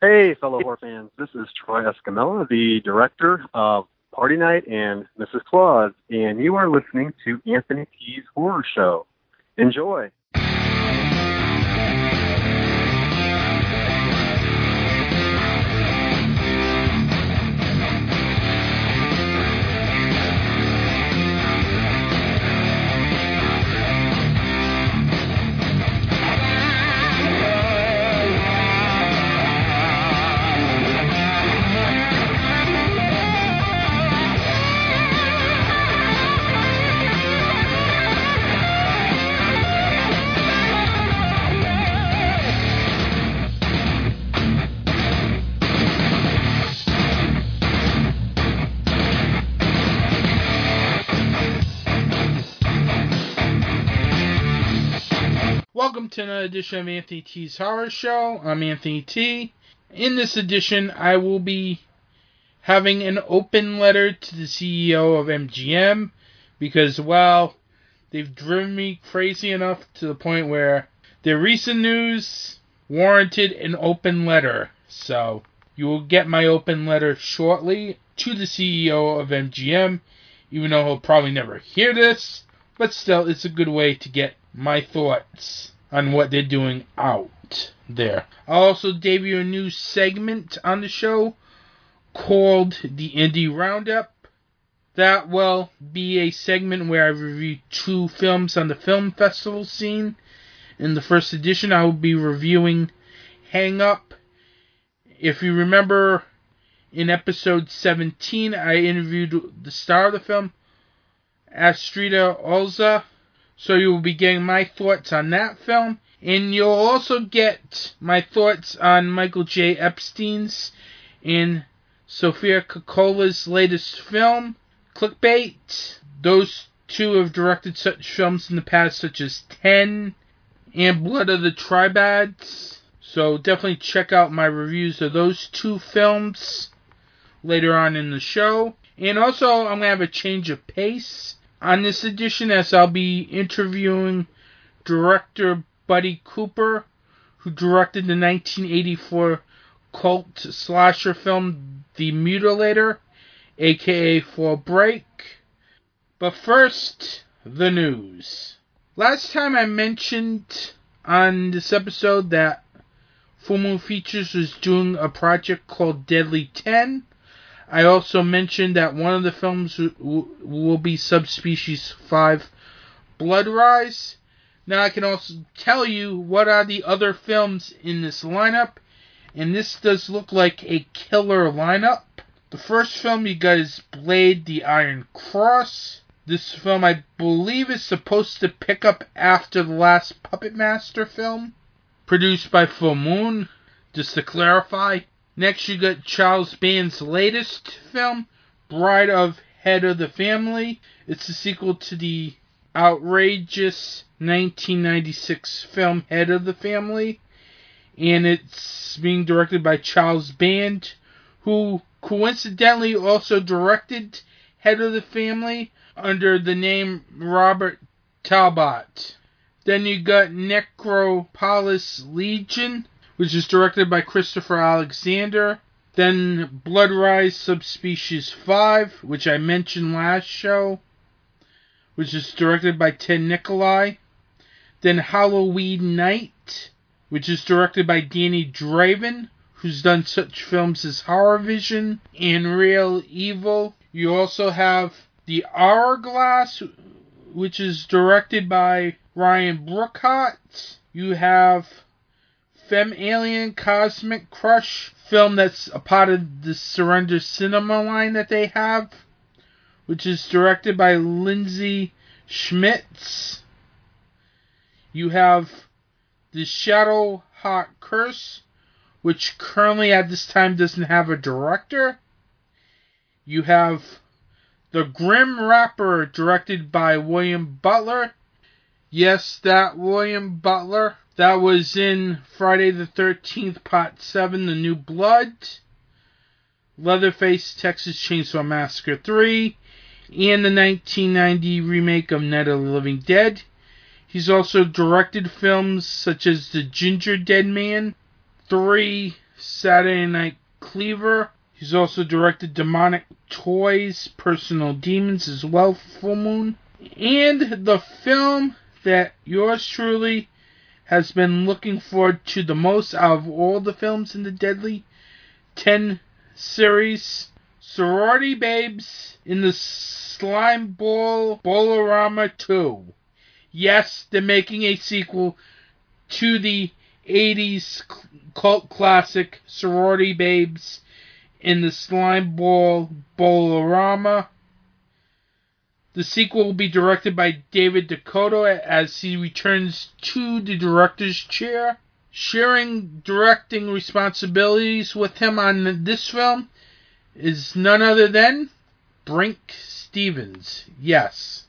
Hey, fellow horror fans. This is Troy Escamilla, the director of Party Night and Mrs. Claus, and you are listening to Anthony T's Horror Show. Enjoy. Welcome to another edition of Anthony T's Horror Show. I'm Anthony T. In this edition, I will be having an open letter to the CEO of MGM because, well, they've driven me crazy enough to the point where their recent news warranted an open letter. So, you will get my open letter shortly to the CEO of MGM, even though he'll probably never hear this. But still, it's a good way to get my thoughts on what they're doing out there. I'll also debut a new segment on the show called the Indie Roundup. That will be a segment where I review 2 films on the film festival scene. In the first edition, I will be reviewing Hang Up. If you remember, in episode 17, I interviewed the star of the film, Astrida Olza. So you will be getting my thoughts on that film. And you'll also get my thoughts on Michael J. Epstein's and Sofia Coppola's latest film, Clickbait. Those 2 have directed such films in the past, such as 10 and Blood of the Tribads. So definitely check out my reviews of those 2 films later on in the show. And also, I'm going to have a change of pace on this edition, as I'll be interviewing director Buddy Cooper, who directed the 1984 cult slasher film The Mutilator, aka Fall Break. But first, the news. Last time I mentioned on this episode that Full Moon Features was doing a project called Deadly 10. I also mentioned that one of the films will be Subspecies 5 Blood Rise. Now I can also tell you what are the other films in this lineup. And this does look like a killer lineup. The first film you got is Blade the Iron Cross. This film I believe is supposed to pick up after the last Puppet Master film, produced by Full Moon, just to clarify. Next, you got Charles Band's latest film, Bride of Head of the Family. It's a sequel to the outrageous 1996 film Head of the Family. And it's being directed by Charles Band, who coincidentally also directed Head of the Family under the name Robert Talbot. Then you got Necropolis Legion, which is directed by Christopher Alexander. Then Blood Rise Subspecies 5, which I mentioned last show, which is directed by Ted Nicolai. Then Halloween Night, which is directed by Danny Draven, who's done such films as Horror Vision and Real Evil. You also have The Hourglass, which is directed by Ryan Brookhart. You have Femme Alien Cosmic Crush, film that's a part of the Surrender Cinema line that they have, which is directed by Lindsay Schmitz. You have The Shadow Heart Curse, which currently at this time doesn't have a director. You have The Grim Rapper, directed by William Butler. Yes, that William Butler. That was in Friday the 13th, Part 7, The New Blood, Leatherface, Texas Chainsaw Massacre 3, and the 1990 remake of Night of the Living Dead. He's also directed films such as The Ginger Dead Man, 3, Saturday Night Cleaver. He's also directed Demonic Toys, Personal Demons as well, Full Moon. And the film that yours truly has been looking forward to the most out of all the films in the Deadly 10 series, Sorority Babes in the Slime Ball Bolorama 2. Yes, they're making a sequel to the 80s cult classic Sorority Babes in the Slime Ball Bolorama. The sequel will be directed by David Dakota as he returns to the director's chair. Sharing directing responsibilities with him on this film is none other than Brink Stevens. Yes.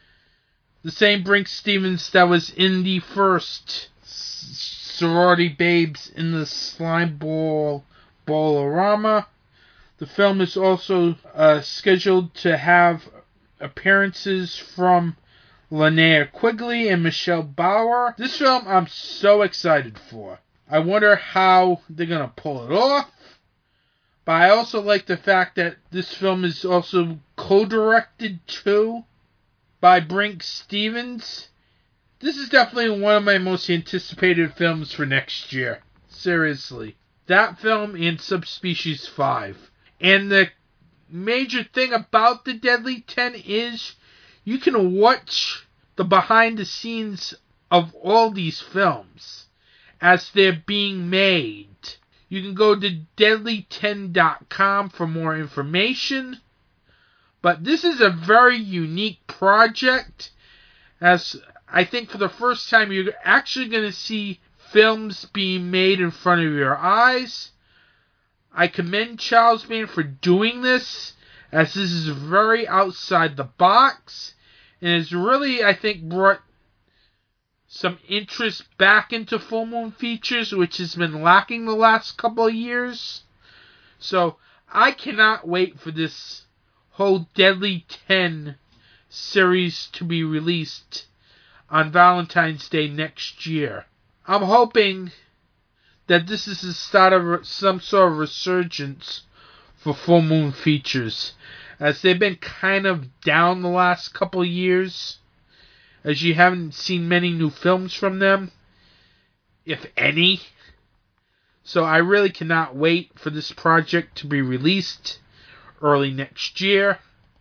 The same Brink Stevens that was in the first Sorority Babes in the Slime Ball Bolorama. The film is also scheduled to have appearances from Linnea Quigley and Michelle Bauer. This film I'm so excited for. I wonder how they're going to pull it off. But I also like the fact that this film is also co-directed too by Brink Stevens. This is definitely one of my most anticipated films for next year. Seriously. That film and Subspecies 5. And the major thing about the Deadly 10 is you can watch the behind the scenes of all these films as they're being made. You can go to deadly10.com for more information. But this is a very unique project, as I think for the first time you're actually going to see films being made in front of your eyes. I commend Charles Band for doing this, as this is very outside the box, and has really, I think, brought some interest back into Full Moon Features, which has been lacking the last couple of years. So, I cannot wait for this whole Deadly 10 series to be released on Valentine's Day next year. I'm hoping that this is the start of some sort of resurgence for Full Moon Features, as they've been kind of down the last couple of years, as you haven't seen many new films from them, if any. So I really cannot wait for this project to be released early next year.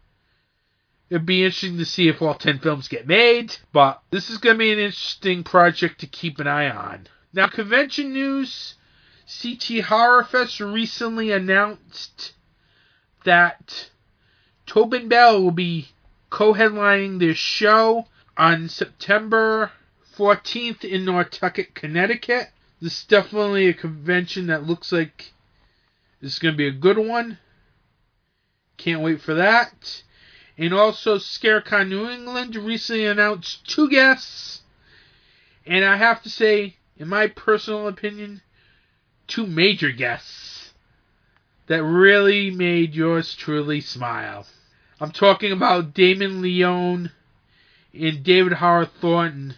It'd be interesting to see if all 10 films get made, but this is going to be an interesting project to keep an eye on. Now, convention news, CT Horror Fest recently announced that Tobin Bell will be co-headlining their show on September 14th in Nantucket, Connecticut. This is definitely a convention that looks like it's going to be a good one. Can't wait for that. And also, ScareCon New England recently announced 2 guests. And I have to say, in my personal opinion, 2 major guests that really made yours truly smile. I'm talking about Damon Leone and David Howard Thornton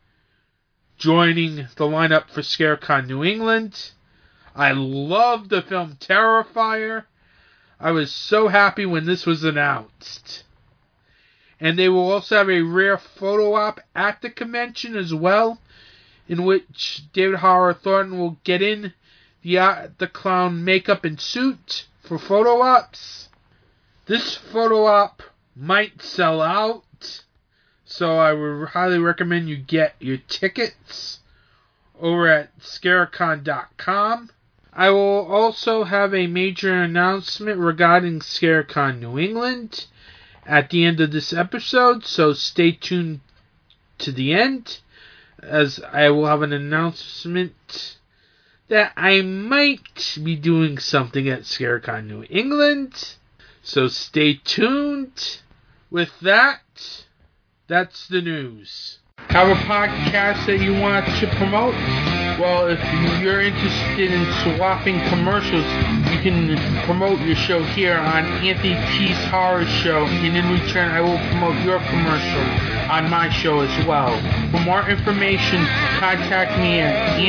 joining the lineup for ScareCon New England. I love the film Terrifier. I was so happy when this was announced. And they will also have a rare photo op at the convention as well, in which David Howard Thornton will get in the clown makeup and suit for photo ops. This photo op might sell out, so I would highly recommend you get your tickets over at scarecon.com. I will also have a major announcement regarding ScareCon New England at the end of this episode, so stay tuned to the end, as I will have an announcement that I might be doing something at ScareCon New England, so stay tuned. With that, that's the news. Have a podcast that you want to promote? Well, if you're interested in swapping commercials, you can promote your show here on Anthony T's Horror Show, and in return, I will promote your commercial on my show as well. For more information, contact me at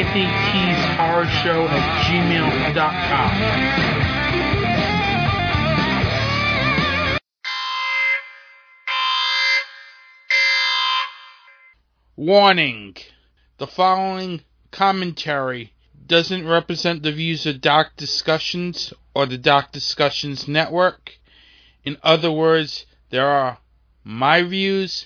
AnthonyT'sHorrorShow@gmail.com. Warning: the following commentary doesn't represent the views of Dark Discussions or the Dark Discussions Network. In other words, there are my views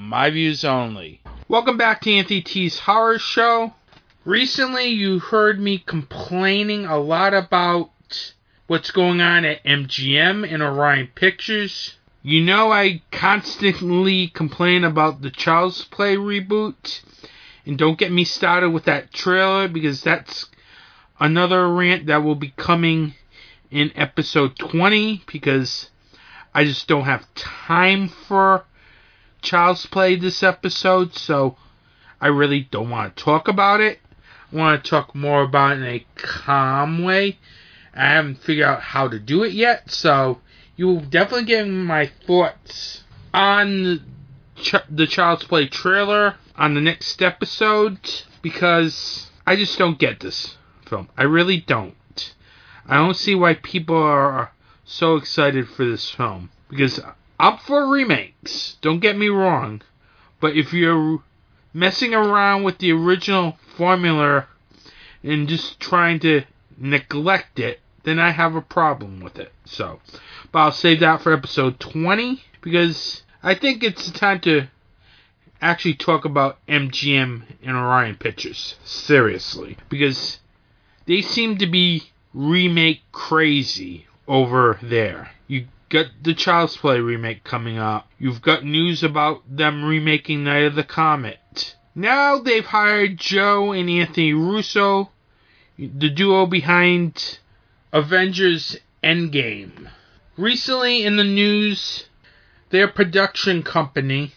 only. Welcome back to Anthony T's Horror Show. Recently, you heard me complaining a lot about what's going on at MGM and Orion Pictures. You know I constantly complain about the Child's Play reboot. And don't get me started with that trailer, because that's another rant that will be coming in episode 20, because I just don't have time for Child's Play this episode, so I really don't want to talk about it. I want to talk more about it in a calm way. I haven't figured out how to do it yet, so you will definitely get my thoughts on the Child's Play trailer on the next episode, because I just don't get this film. I really don't. I don't see why people are so excited for this film, because I'm for remakes, don't get me wrong, but if you're messing around with the original formula and just trying to neglect it, then I have a problem with it. But I'll save that for episode 20, because I think it's time to actually talk about MGM and Orion Pictures seriously, because they seem to be remake crazy over there. You got the Child's Play remake coming up. You've got news about them remaking Night of the Comet. Now they've hired Joe and Anthony Russo, the duo behind Avengers Endgame. Recently in the news, their production company,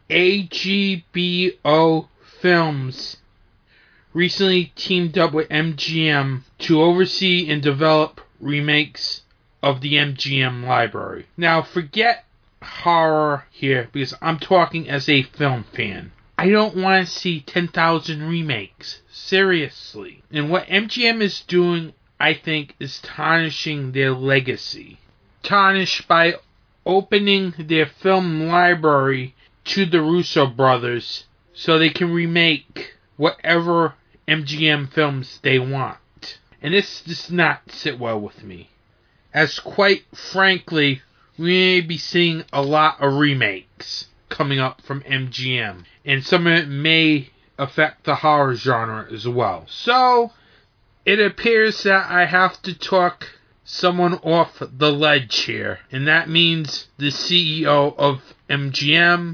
AGBO Films, recently teamed up with MGM to oversee and develop remakes of the MGM library. Now, forget horror here, because I'm talking as a film fan. I don't want to see 10,000 remakes. Seriously. And what MGM is doing, I think, is tarnishing their legacy. Tarnished by opening their film library to the Russo brothers so they can remake whatever MGM films they want. And this does not sit well with me, as quite frankly, we may be seeing a lot of remakes coming up from MGM, and some of it may affect the horror genre as well. So, it appears that I have to talk someone off the ledge here, and that means the CEO of MGM,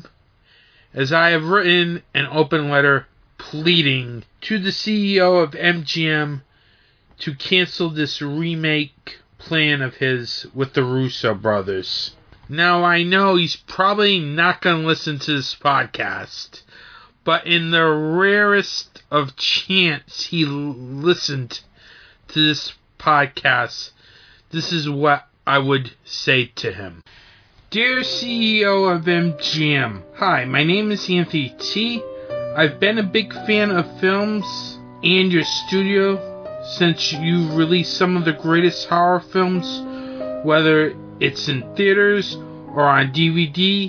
as I have written an open letter pleading to the CEO of MGM to cancel this remake plan of his with the Russo brothers. Now, I know he's probably not going to listen to this podcast, but in the rarest of chance he listened to this podcast, this is what I would say to him. Dear CEO of MGM, hi, my name is Anthony T. I've been a big fan of films and your studio since you released some of the greatest horror films, whether it's in theaters or on DVD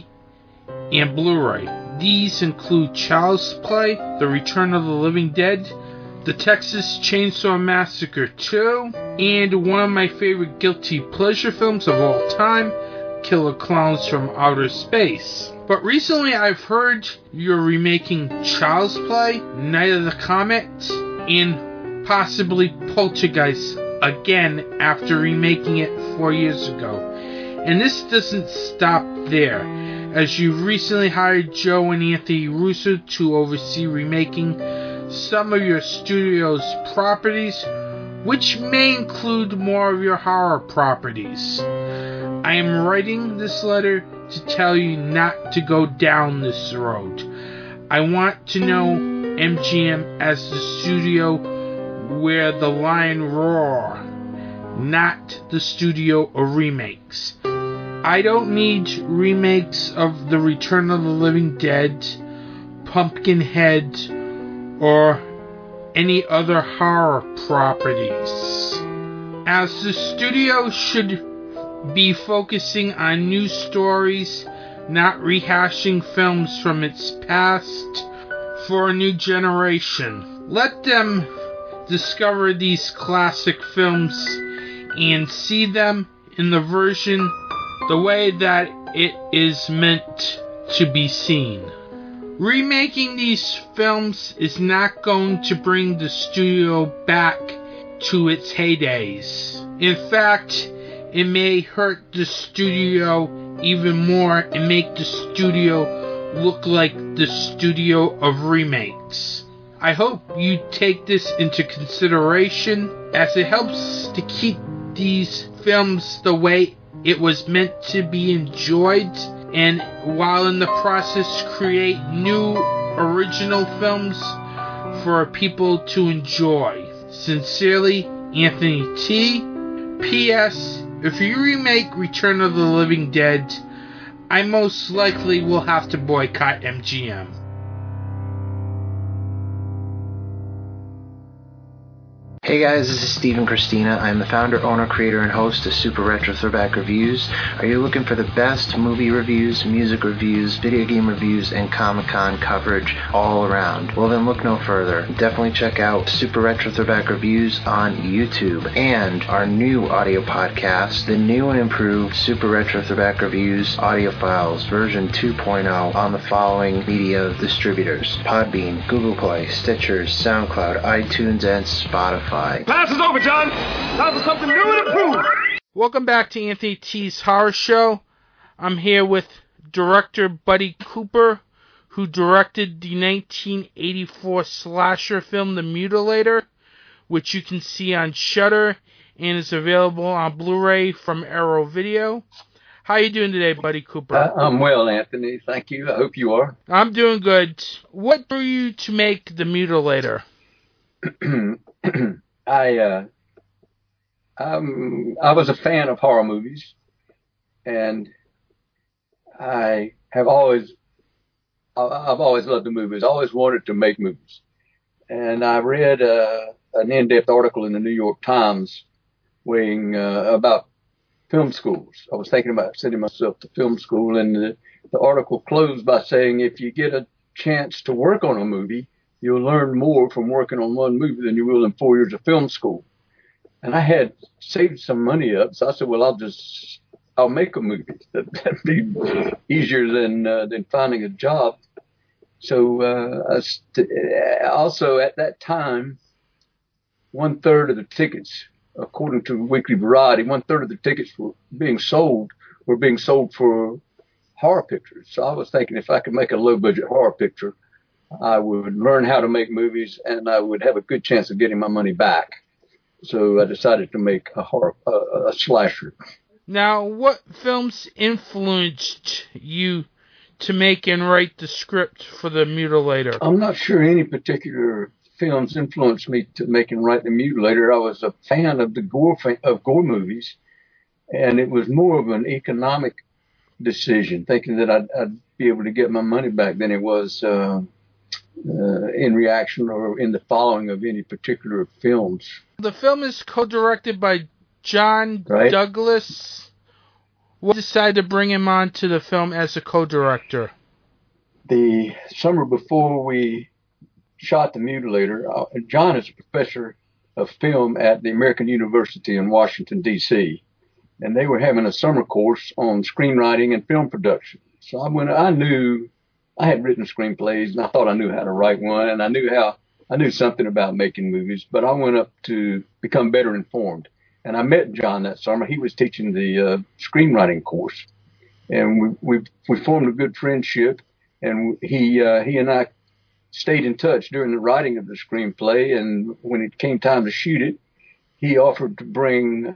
and Blu-ray. These include Child's Play, The Return of the Living Dead, The Texas Chainsaw Massacre 2, and one of my favorite guilty pleasure films of all time, Killer Clowns from Outer Space. But recently I've heard you're remaking Child's Play, Night of the Comet, and possibly Poltergeist again after remaking it 4 years ago. And this doesn't stop there, as you've recently hired Joe and Anthony Russo to oversee remaking some of your studio's properties, which may include more of your horror properties. I am writing this letter to tell you not to go down this road. I want to know MGM as the studio where the lion roar, not the studio of remakes. I don't need remakes of The Return of the Living Dead, Pumpkinhead, or any other horror properties, as the studio should be focusing on new stories, not rehashing films from its past for a new generation. Let them discover these classic films and see them in the version the way that it is meant to be seen. Remaking these films is not going to bring the studio back to its heydays. In fact, it may hurt the studio even more and make the studio look like the studio of remakes. I hope you take this into consideration, as it helps to keep these films the way it was meant to be enjoyed, and while in the process create new original films for people to enjoy. Sincerely, Anthony T. P.S. If you remake Return of the Living Dead, I most likely will have to boycott MGM. Hey guys, this is Stephen Christina. I'm the founder, owner, creator, and host of Super Retro Throwback Reviews. Are you looking for the best movie reviews, music reviews, video game reviews, and Comic-Con coverage all around? Well then look no further. Definitely check out Super Retro Throwback Reviews on YouTube and our new audio podcast, the new and improved Super Retro Throwback Reviews audio files version 2.0 on the following media distributors: Podbean, Google Play, Stitcher, SoundCloud, iTunes, and Spotify. Class is over, John. Time for something new and improved. Welcome back to Anthony T's Horror Show. I'm here with director Buddy Cooper, who directed the 1984 slasher film The Mutilator, which you can see on Shudder and is available on Blu-ray from Arrow Video. How are you doing today, Buddy Cooper? I'm well, Anthony. Thank you. I hope you are. I'm doing good. What drew you to make The Mutilator? I was a fan of horror movies, and I've always loved the movies. I always wanted to make movies, and I read an in-depth article in the New York Times about film schools. I was thinking about sending myself to film school, and the article closed by saying, if you get a chance to work on a movie, you'll learn more from working on one movie than you will in 4 years of film school. And I had saved some money up, so I said, well, I'll make a movie. That'd be easier than finding a job. So also at that time, 1/3 of the tickets, according to Weekly Variety, 1/3 of the tickets were being sold for horror pictures. So I was thinking, if I could make a low-budget horror picture, I would learn how to make movies, and I would have a good chance of getting my money back. So I decided to make a slasher. Now, what films influenced you to make and write the script for The Mutilator? I'm not sure any particular films influenced me to make and write The Mutilator. I was a fan of gore movies, and it was more of an economic decision, thinking that I'd be able to get my money back than it was in reaction or in the following of any particular films. The film is co-directed by John Douglas. What decided to bring him on to the film as a co-director? The summer before we shot The Mutilator, John is a professor of film at the American University in Washington, D.C., and they were having a summer course on screenwriting and film production. So I knew I had written screenplays, and I thought I knew how to write one, and I knew something about making movies, but I went up to become better informed. And I met John that summer. He was teaching the screenwriting course, and we formed a good friendship. And he and I stayed in touch during the writing of the screenplay. And when it came time to shoot it, he offered to bring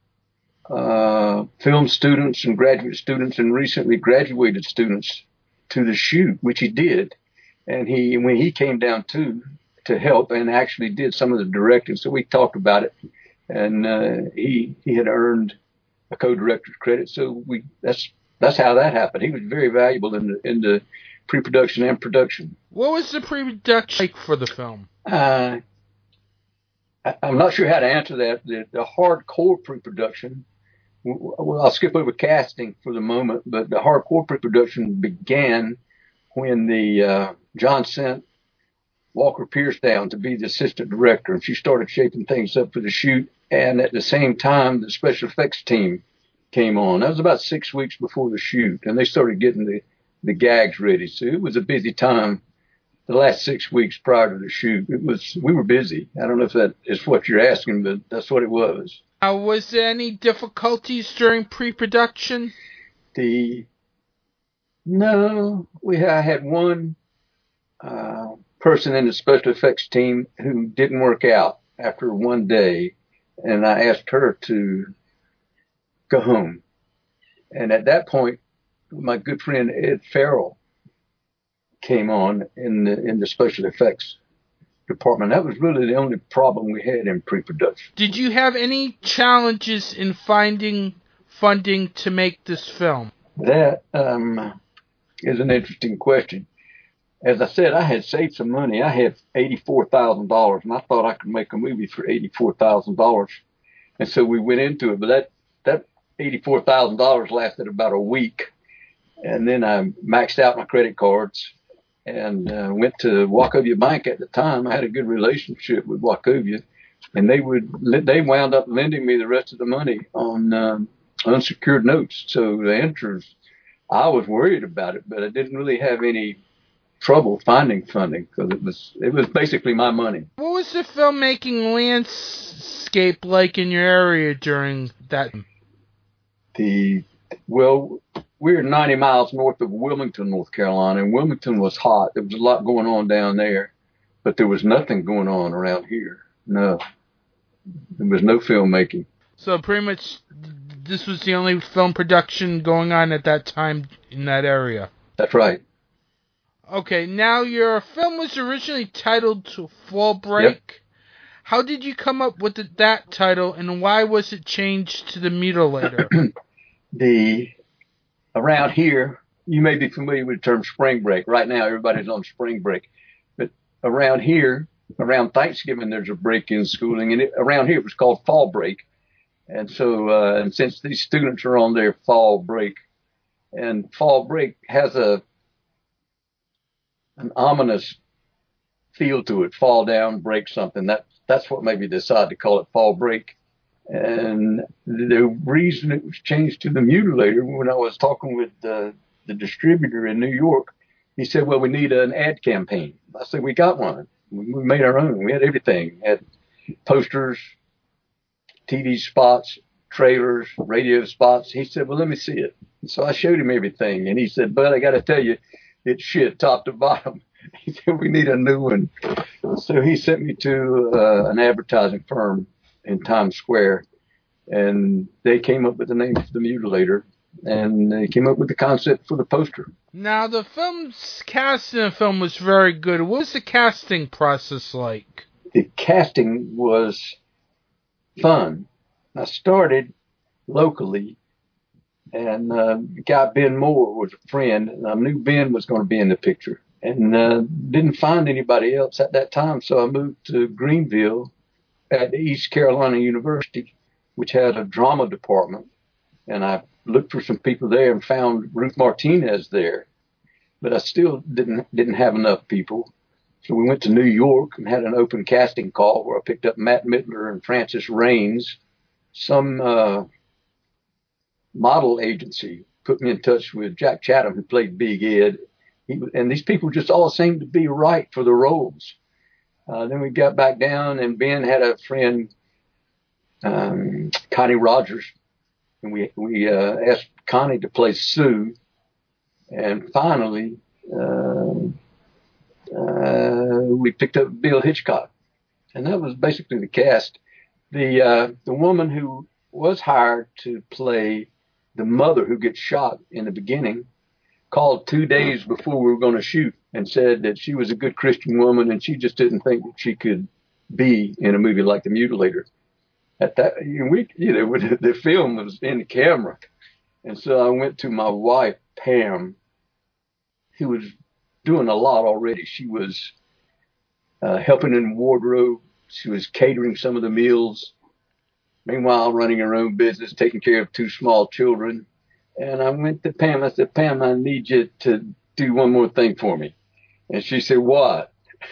film students and graduate students and recently graduated students to the shoot, which he did. And when he came down to help and actually did some of the directing, so we talked about it. And he had earned a co-director's credit. So that's how that happened. He was very valuable in the pre-production and production. What was the pre-production like for the film? I'm not sure how to answer that. The hardcore pre-production, well, I'll skip over casting for the moment, but the hardcore pre-production began when John sent Walker Pierce down to be the assistant director, and she started shaping things up for the shoot. And at the same time, the special effects team came on. That was about 6 weeks before the shoot, and they started getting the gags ready. So it was a busy time. The last 6 weeks prior to the shoot, we were busy. I don't know if that is what you're asking, but that's what it was. Was there any difficulties during pre-production? No, I had one person in the special effects team who didn't work out after one day, and I asked her to go home. And at that point, my good friend Ed Farrell came on in the special effects department. That was really the only problem we had in pre-production. Did you have any challenges in finding funding to make this film? That is an interesting question. As I said, I had saved some money. I had $84,000, and I thought I could make a movie for $84,000. And so we went into it, but that $84,000 lasted about a week. And then I maxed out my credit cards and went to Wachovia Bank at the time. I had a good relationship with Wachovia, and they wound up lending me the rest of the money on unsecured notes. So the interest, I was worried about it, but I didn't really have any trouble finding funding because it was basically my money. What was the filmmaking landscape like in your area during that? We're 90 miles north of Wilmington, North Carolina, and Wilmington was hot. There was a lot going on down there, but there was nothing going on around here. No, there was no filmmaking. So pretty much this was the only film production going on at that time in that area. That's right. Okay, now your film was originally titled Fall Break. Yep. How did you come up with that title, and why was it changed to The Mutilator? Around here, you may be familiar with the term spring break. Right now, everybody's on spring break. But around here, around Thanksgiving, there's a break in schooling, and around here it was called fall break. And so, and since these students are on their fall break, and fall break has an ominous feel to it. Fall down, break something. That's what made me decide to call it Fall Break. And the reason it was changed to The Mutilator, when I was talking with the distributor in New York, he said, well, we need an ad campaign. I said, we got one. We made our own. We had everything. We had posters, TV spots, trailers, radio spots. He said, well, let me see it. So I showed him everything. And he said, but I got to tell you, it's shit top to bottom. He said, we need a new one. So he sent me to an advertising firm in Times Square, and they came up with the name of The Mutilator, and they came up with the concept for the poster. Now, the film's cast in the film was very good. What was the casting process like? The casting was fun. I started locally, and the guy Ben Moore was a friend, and I knew Ben was going to be in the picture, and didn't find anybody else at that time, so I moved to Greenville at East Carolina University, which had a drama department, and I looked for some people there and found Ruth Martinez there, but I still didn't have enough people. So we went to New York and had an open casting call where I picked up Matt Mittler and Francis Raines. Some model agency put me in touch with Jack Chatham, who played Big Ed. And these people just all seemed to be right for the roles. Then we got back down, and Ben had a friend, Connie Rogers, and we asked Connie to play Sue. And finally, we picked up Bill Hitchcock, and that was basically the cast. The woman who was hired to play the mother who gets shot in the beginning called 2 days before we were going to shoot and said that she was a good Christian woman and she just didn't think that she could be in a movie like The Mutilator. at that, the film was in the camera. And so I went to my wife, Pam, who was doing a lot already. She was helping in wardrobe. She was catering some of the meals. Meanwhile, running her own business, taking care of 2 small children. And I went to Pam. I said, Pam, I need you to do one more thing for me. And she said, what?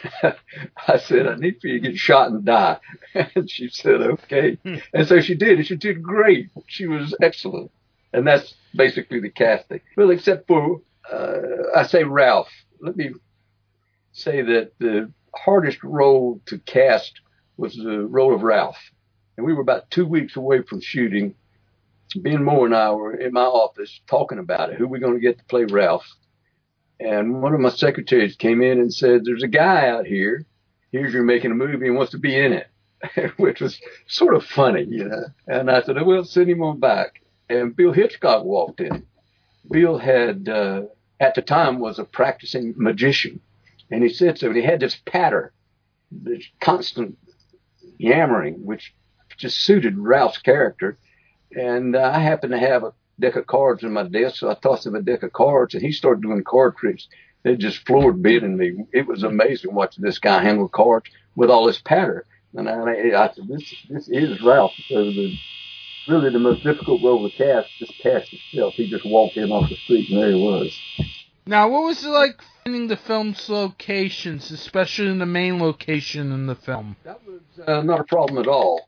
I said, I need for you to get shot and die. And she said, okay. And so she did. And she did great. She was excellent. And that's basically the casting. Well, except for, I say Ralph. Let me say that the hardest role to cast was the role of Ralph. And we were about 2 weeks away from shooting. Ben Moore and I were in my office talking about it. Who are we going to get to play Ralph? And one of my secretaries came in and said, there's a guy out here. Here's you're making a movie and wants to be in it, which was sort of funny, And I said, well, send him on back. And Bill Hitchcock walked in. Bill had, at the time, was a practicing magician. And he said so. And he had this patter, this constant yammering, which just suited Ralph's character. And I happened to have a deck of cards in my desk, so I tossed him a deck of cards, and he started doing card tricks. It just floored Ben and me. It was amazing watching this guy handle cards with all this patter. And I said, this is Ralph. So really the most difficult role to cast just cast itself. He just walked in off the street, and there he was. Now, what was it like finding the film's locations, especially in the main location in the film? That was not a problem at all.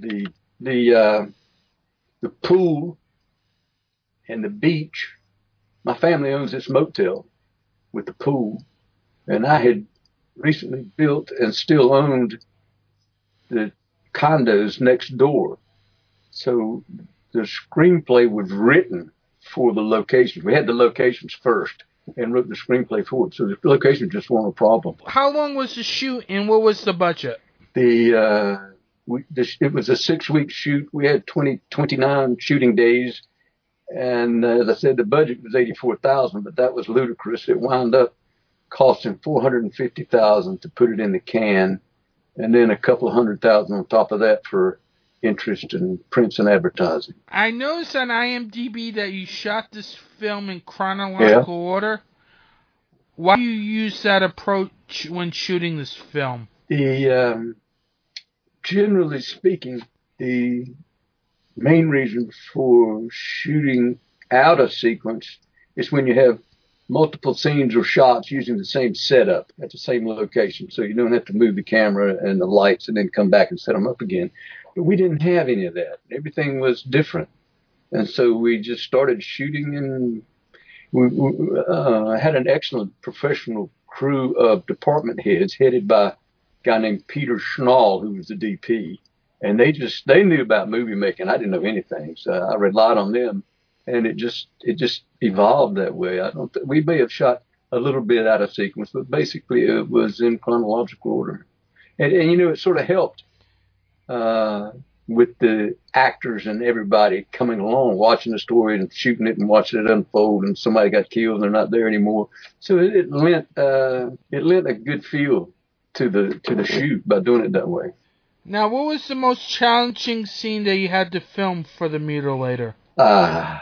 The pool and the beach. My family owns this motel with the pool, and I had recently built and still owned the condos next door. So the screenplay was written for the locations. We had the locations first and wrote the screenplay for it. So the locations just weren't a problem. How long was the shoot, and what was the budget? It was a 6-week shoot. We had 29 shooting days. And as I said, the budget was $84,000, but that was ludicrous. It wound up costing $450,000 to put it in the can, and then a couple of $100,000 on top of that for interest and prints and advertising. I noticed on IMDb that you shot this film in chronological order. Why do you use that approach when shooting this film? Generally speaking, the main reason for shooting out a sequence is when you have multiple scenes or shots using the same setup at the same location. So you don't have to move the camera and the lights and then come back and set them up again. But we didn't have any of that. Everything was different. And so we just started shooting, and I had an excellent professional crew of department heads headed by a guy named Peter Schnall, who was the DP. And they knew about movie making. I didn't know anything, so I relied on them, and it just evolved that way. We may have shot a little bit out of sequence, but basically it was in chronological order, and it sort of helped with the actors and everybody coming along, watching the story and shooting it and watching it unfold, and somebody got killed and they're not there anymore. So it lent a good feel to the shoot by doing it that way. Now, what was the most challenging scene that you had to film for The Mutilator? How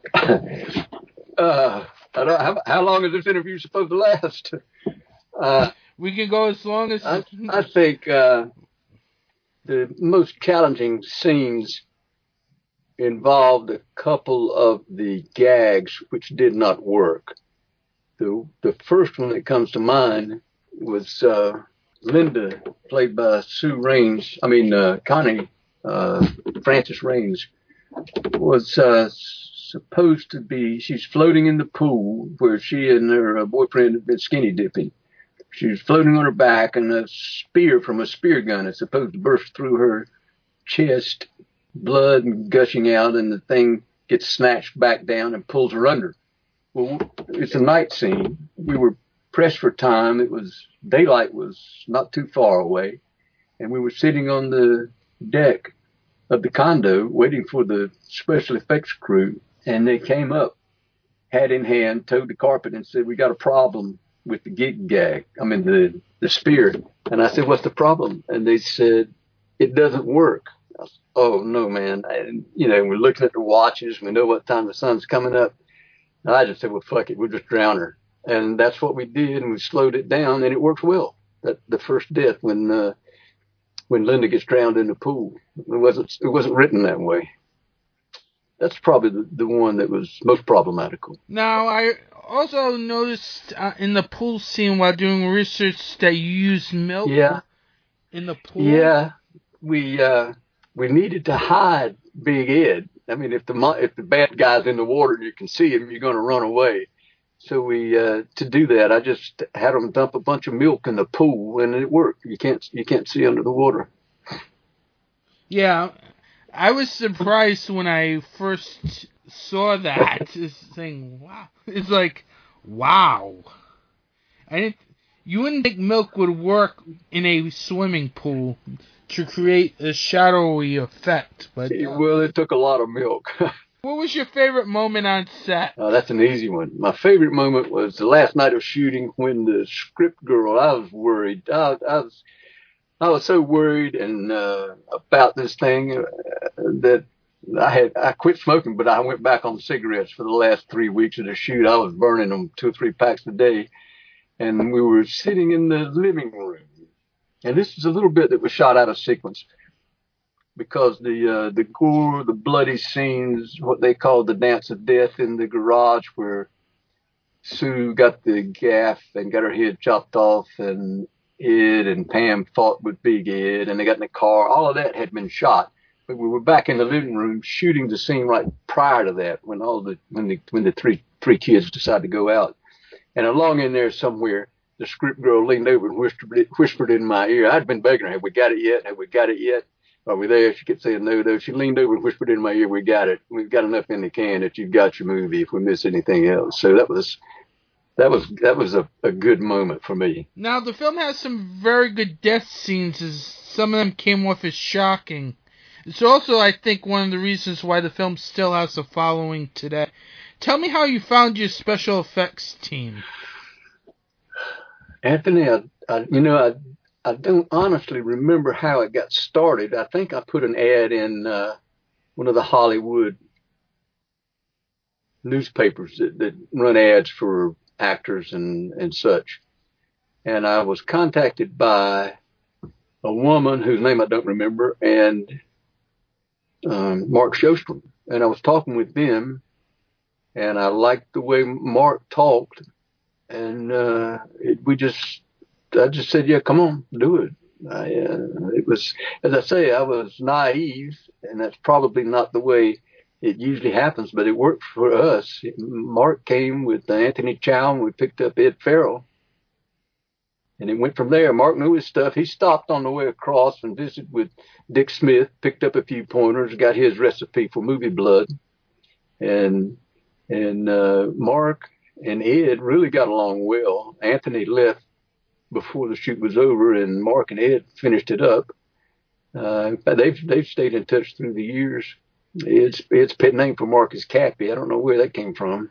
long is this interview supposed to last? We can go as long as... I think the most challenging scenes involved a couple of the gags which did not work. The first one that comes to mind was... Linda, played by Connie Francis Rains, was supposed to be, she's floating in the pool where she and her boyfriend had been skinny dipping. She was floating on her back, and a spear from a spear gun is supposed to burst through her chest, blood gushing out, and the thing gets snatched back down and pulls her under. Well, it's a night scene. We were pressed for time. Daylight was not too far away, and we were sitting on the deck of the condo waiting for the special effects crew, and they came up, hat in hand, towed the carpet, and said, "We got a problem with the the spear." And I said, "What's the problem?" And they said, "It doesn't work." was, oh no, man. And, we're looking at the watches. We know what time the sun's coming up. And I just said, well, fuck it. We'll just drown her. And that's what we did. And we slowed it down, and it worked well. That the first death when Linda gets drowned in the pool, it wasn't written that way. That's probably the one that was most problematical. Now, I also noticed in the pool scene while doing research that you used milk in the pool. Yeah, we needed to hide Big Ed. I mean, if the bad guy's in the water and you can see him, you're going to run away. So to do that, I just had them dump a bunch of milk in the pool, and it worked. You can't see under the water. Yeah, I was surprised when I first saw that. Saying, wow, it's like, wow. You wouldn't think milk would work in a swimming pool to create a shadowy effect, but well, it took a lot of milk. What was your favorite moment on set? That's an easy one. My favorite moment was the last night of shooting when the script girl. I was worried. I was so worried and about this thing that I quit smoking, but I went back on cigarettes for the last 3 weeks of the shoot. I was burning them 2 or 3 packs a day, and we were sitting in the living room. And this is a little bit that was shot out of sequence because the gore, the bloody scenes, what they called the dance of death in the garage, where Sue got the gaff and got her head chopped off, and Ed and Pam fought with Big Ed, and they got in the car. All of that had been shot, but we were back in the living room shooting the scene right prior to that, when the three kids decided to go out. And along in there somewhere, the script girl leaned over and whispered in my ear. I'd been begging her, "Have we got it yet? Have we got it yet? Are we there?" She kept saying no. She leaned over and whispered in my ear, "We got it. We've got enough in the can that you've got your movie if we miss anything else." So that was a good moment for me. Now, the film has some very good death scenes, as some of them came off as shocking. It's also, I think, one of the reasons why the film still has a following today. Tell me how you found your special effects team. Anthony, I don't honestly remember how it got started. I think I put an ad in one of the Hollywood newspapers that run ads for actors and such. And I was contacted by a woman whose name I don't remember, and Mark Shostrom. And I was talking with them, and I liked the way Mark talked, and I just said, "Yeah, come on, do it." It was, as I say, I was naive, and that's probably not the way it usually happens, but it worked for us. Mark came with Anthony Chow, and we picked up Ed Farrell, and it went from there. Mark knew his stuff. He stopped on the way across and visited with Dick Smith, picked up a few pointers, got his recipe for movie blood, and Mark and Ed really got along well. Anthony left before the shoot was over, and Mark and Ed finished it up. They've stayed in touch through the years. Ed's pet name for Mark is Cappy. I don't know where that came from.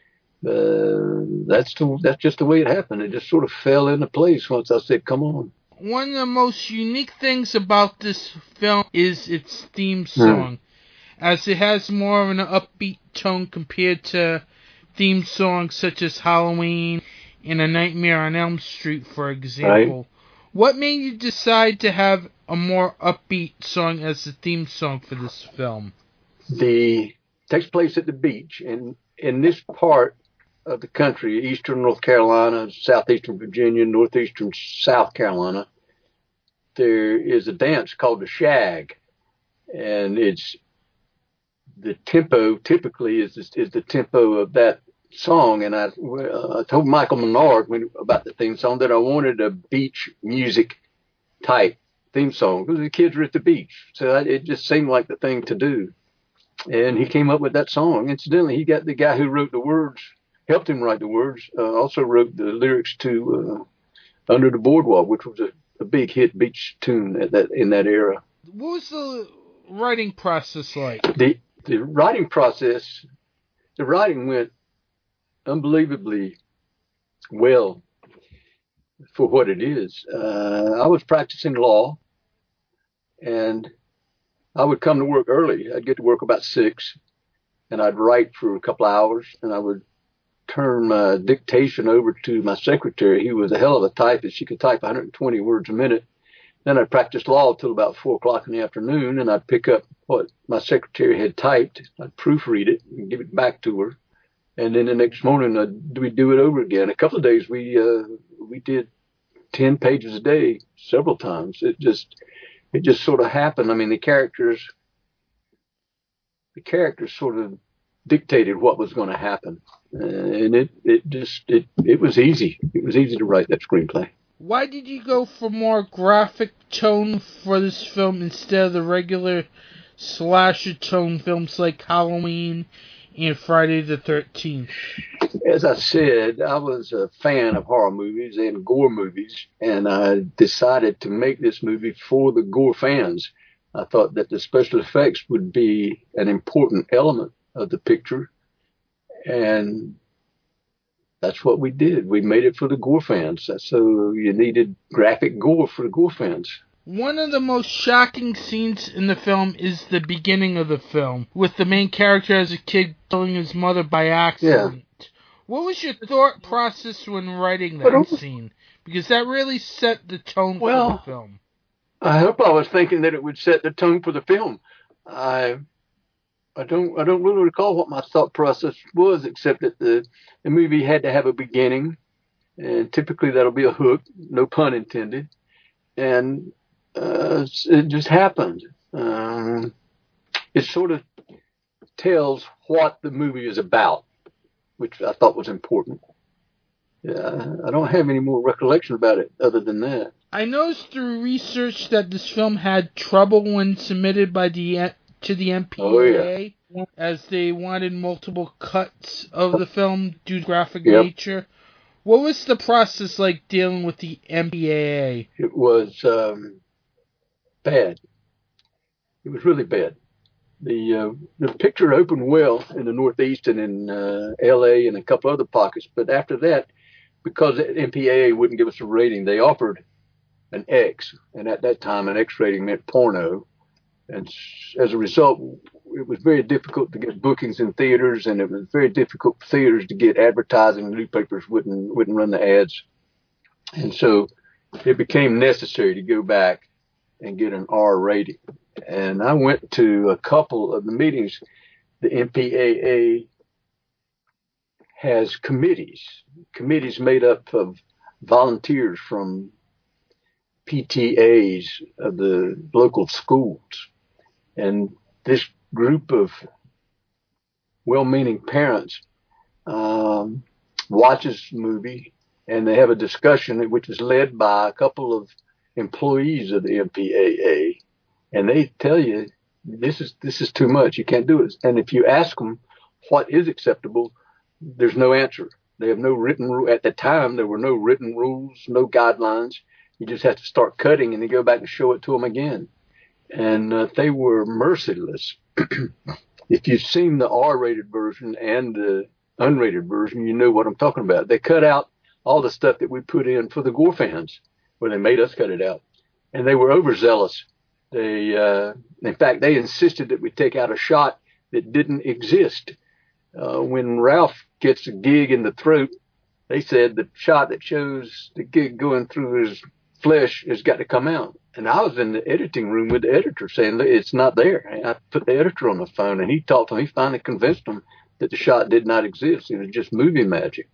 That's just the way it happened. It just sort of fell into place once I said, "Come on." One of the most unique things about this film is its theme song, as it has more of an upbeat tone compared to theme songs such as Halloween and A Nightmare on Elm Street, for example. Right. What made you decide to have a more upbeat song as the theme song for this film? Takes place at the beach, and in this part of the country, eastern North Carolina, southeastern Virginia, northeastern South Carolina, there is a dance called the shag, and it's the tempo typically is the tempo of that song. And I told Michael Menard about the theme song that I wanted a beach music type theme song because the kids were at the beach, so it just seemed like the thing to do. And he came up with that song. Incidentally, he got the guy who wrote the words, helped him write the words, also wrote the lyrics to Under the Boardwalk, which was a big hit beach tune in that era. What was the writing process like? The writing process, the writing went unbelievably well for what it is. I was practicing law, and I would come to work early. I'd get to work about 6, and I'd write for a couple of hours, and I would turn my dictation over to my secretary. He was a hell of a typist. She could type 120 words a minute. Then I'd practice law till about 4 o'clock in the afternoon, and I'd pick up what my secretary had typed. I'd proofread it and give it back to her. And then the next morning, we'd do it over again. A couple of days, we did 10 pages a day several times. It just sort of happened. I mean, the characters sort of dictated what was going to happen. And it was easy. It was easy to write that screenplay. Why did you go for more graphic tone for this film instead of the regular slasher tone films like Halloween and Friday the 13th? As I said, I was a fan of horror movies and gore movies, and I decided to make this movie for the gore fans. I thought that the special effects would be an important element of the picture, and that's what we did. We made it for the gore fans. So you needed graphic gore for the gore fans. One of the most shocking scenes in the film is the beginning of the film, with the main character as a kid killing his mother by accident. Yeah. What was your thought process when writing that scene? Because that really set the tone for the film. I hope I was thinking that it would set the tone for the film. I don't really recall what my thought process was, except that the movie had to have a beginning, and typically that'll be a hook, no pun intended, and it just happened. It sort of tells what the movie is about, which I thought was important. Yeah, I don't have any more recollection about it other than that. I noticed through research that this film had trouble when submitted by to the MPAA, as they wanted multiple cuts of the film due to graphic nature. What was the process like dealing with the MPAA? It was bad. It was really bad. The picture opened well in the Northeast and in L.A. and a couple other pockets, but after that, because the MPAA wouldn't give us a rating, they offered an X, and at that time an X rating meant porno. And as a result, it was very difficult to get bookings in theaters, and it was very difficult for theaters to get advertising. The newspapers wouldn't run the ads. And so it became necessary to go back and get an R rating. And I went to a couple of the meetings. The MPAA has committees made up of volunteers from PTAs of the local schools. And this group of well-meaning parents watches the movie, and they have a discussion which is led by a couple of employees of the MPAA, and they tell you this is too much. You can't do it. And if you ask them what is acceptable, there's no answer. They have no written rule. At the time, there were no written rules, no guidelines. You just have to start cutting and then go back and show it to them again. And they were merciless. If you've seen the R-rated version and the unrated version, you know what I'm talking about. They cut out all the stuff that we put in for the gore fans, where they made us cut it out. And they were overzealous. In fact, they insisted that we take out a shot that didn't exist. When Ralph gets a gig in the throat, they said the shot that shows the gig going through his flesh has got to come out. And I was in the editing room with the editor saying it's not there. And I put the editor on the phone, and he talked to him. He finally convinced him that the shot did not exist. It was just movie magic.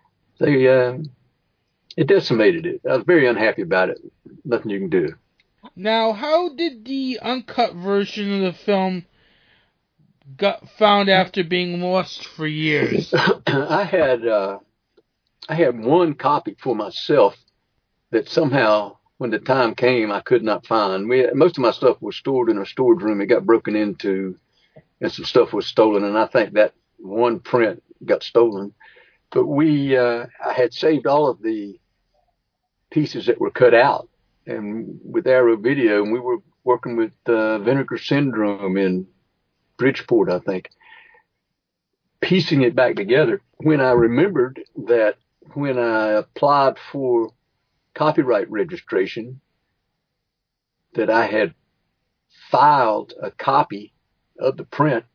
It decimated it. I was very unhappy about it. Nothing you can do. Now, how did the uncut version of the film got found after being lost for years? I had one copy for myself that somehow, when the time came, I could not find. Most of my stuff was stored in a storage room. It got broken into, and some stuff was stolen, and I think that one print got stolen. But I had saved all of the pieces that were cut out, and with Arrow Video, and we were working with Vinegar Syndrome in Bridgeport, I think, piecing it back together. When I remembered that when I applied for copyright registration, that I had filed a copy of the print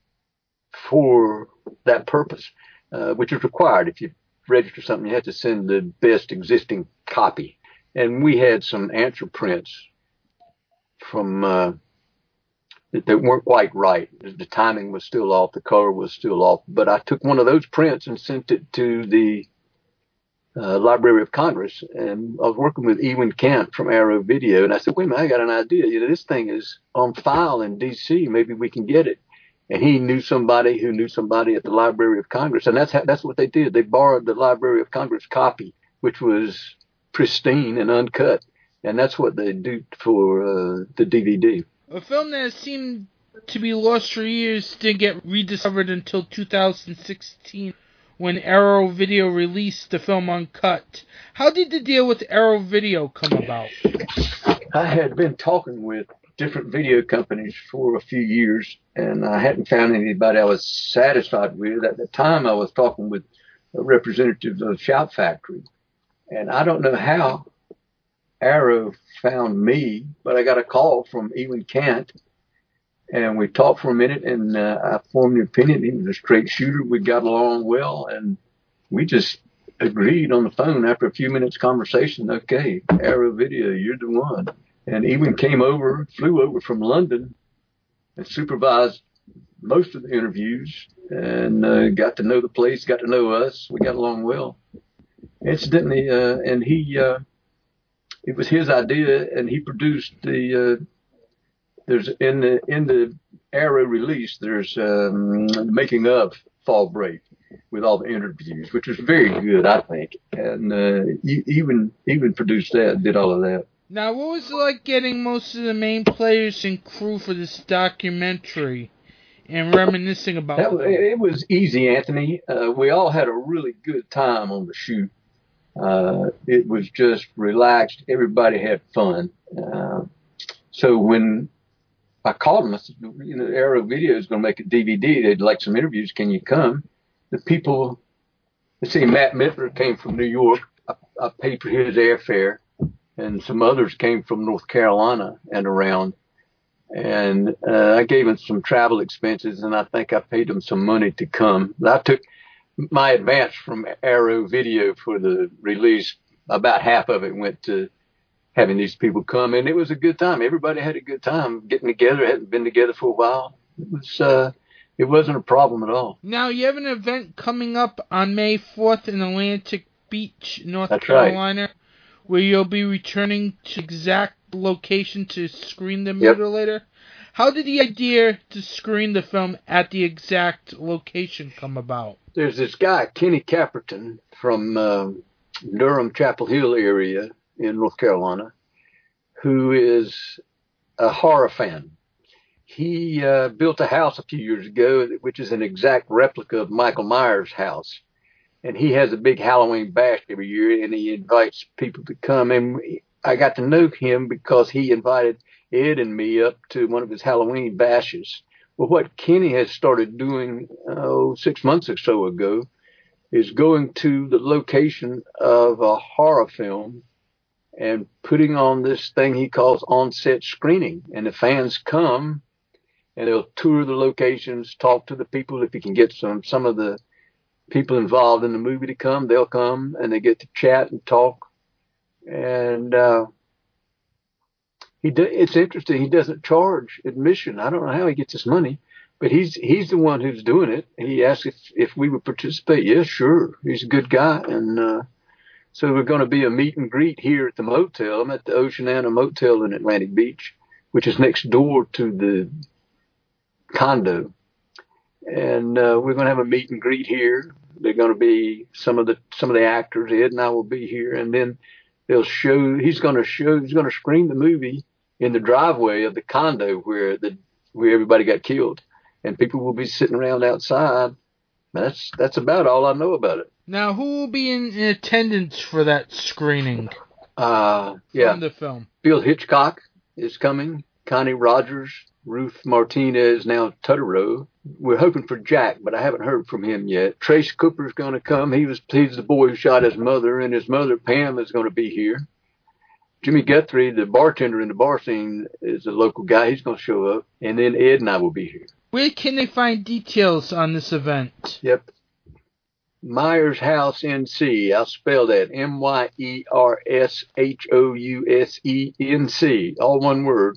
for that purpose, which is required. If you register something, you have to send the best existing copy. And we had some answer prints from that weren't quite right. The timing was still off, the color was still off. But I took one of those prints and sent it to the Library of Congress, and I was working with Ewan Kent from Arrow Video, and I said, wait a minute, I got an idea. This thing is on file in D.C. Maybe we can get it. And he knew somebody who knew somebody at the Library of Congress, and that's what they did. They borrowed the Library of Congress copy, which was pristine and uncut, and that's what they do for the DVD. A film that seemed to be lost for years didn't get rediscovered until 2016. When Arrow Video released the film uncut. How did the deal with Arrow Video come about? I had been talking with different video companies for a few years, and I hadn't found anybody I was satisfied with. At the time, I was talking with a representative of Shout Factory, and I don't know how Arrow found me, but I got a call from Ewan Kent, and we talked for a minute, and I formed the opinion he was a straight shooter. We got along well, and we just agreed on the phone after a few minutes conversation, okay, Arrow Video, you're the one. And Ewan flew over from London and supervised most of the interviews and got to know the place, got to know us. We got along well. Incidentally, and it was his idea, and he produced there's in the Arrow release, there's the making of Fall Break with all the interviews, which was very good, I think. And even produced that, did all of that. Now, what was it like getting most of the main players and crew for this documentary and reminiscing about it? Was easy, Anthony. We all had a really good time on the shoot. It was just relaxed. Everybody had fun. So when I called them, I said, Arrow Video is going to make a DVD. They'd like some interviews. Can you come? The people, let's see, Matt Mittler came from New York. I paid for his airfare. And some others came from North Carolina and around. And I gave them some travel expenses, and I think I paid them some money to come. I took my advance from Arrow Video for the release. About half of it went to having these people come, and it was a good time. Everybody had a good time getting together. Hadn't been together for a while. It wasn't a problem at all. Now, you have an event coming up on May 4th in Atlantic Beach, North That's Carolina, right. Where you'll be returning to exact location to screen the Mutilator. How did the idea to screen the film at the exact location come about? There's this guy, Kenny Caperton, from Durham, Chapel Hill area in North Carolina, who is a horror fan. He built a house a few years ago, which is an exact replica of Michael Myers' house. And he has a big Halloween bash every year, and he invites people to come. And I got to know him because he invited Ed and me up to one of his Halloween bashes. Well, what Kenny has started doing 6 months or so ago is going to the location of a horror film and putting on this thing he calls on-set screening. And the fans come, and they'll tour the locations, talk to the people. If he can get some of the people involved in the movie to come, they'll come, and they get to chat and talk. And it's interesting. He doesn't charge admission. I don't know how he gets his money, but he's the one who's doing it. He asked if we would participate. Yeah, sure. He's a good guy. And so we're going to be a meet and greet here at the motel. I'm at the Oceanana Motel in Atlantic Beach, which is next door to the condo. And we're going to have a meet and greet here. They're going to be some of the actors. Ed and I will be here, and then he's going to screen the movie in the driveway of the condo where everybody got killed, and people will be sitting around outside. That's about all I know about it. Now, who will be in attendance for that screening? From the film. Bill Hitchcock is coming. Connie Rogers, Ruth Martinez, now Totoro. We're hoping for Jack, but I haven't heard from him yet. Trace Cooper's going to come. He's the boy who shot his mother, and his mother, Pam, is going to be here. Jimmy Guthrie, the bartender in the bar scene, is a local guy. He's going to show up. And then Ed and I will be here. Where can they find details on this event? Yep. Myers House NC. I'll spell that MYERSHOUSENC. All one word.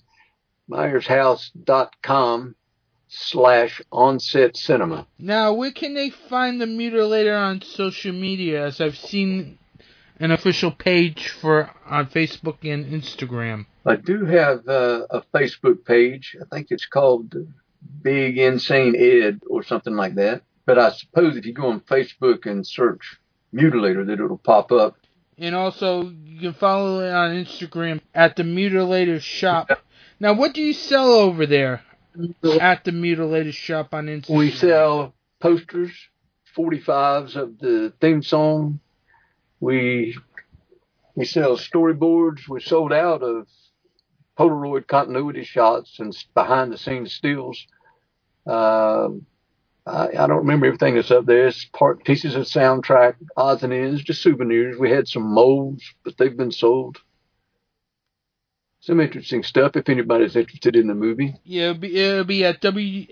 MyersHouse.com/onset cinema. Now, where can they find the Mutilator on social media? As I've seen an official page on Facebook and Instagram. I do have a Facebook page. I think it's called Big Insane Ed or something like that. But I suppose if you go on Facebook and search Mutilator, that it'll pop up. And also, you can follow it on Instagram at the Mutilator Shop. Now, what do you sell over there at the Mutilator Shop on Instagram? We sell posters, 45s of the theme song. We sell storyboards. We sold out of Polaroid continuity shots and behind-the-scenes stills. I don't remember everything that's up there. It's pieces of soundtrack, odds and ends, just souvenirs. We had some molds, but they've been sold. Some interesting stuff if anybody's interested in the movie. Yeah, it'll be at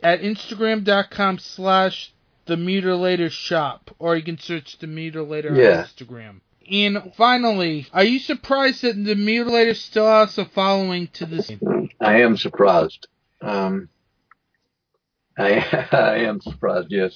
Instagram.com/The Mutilator Shop, or you can search The Mutilator on Instagram. And finally, are you surprised that The Mutilator still has a following to this? I am surprised. I am surprised. Yes,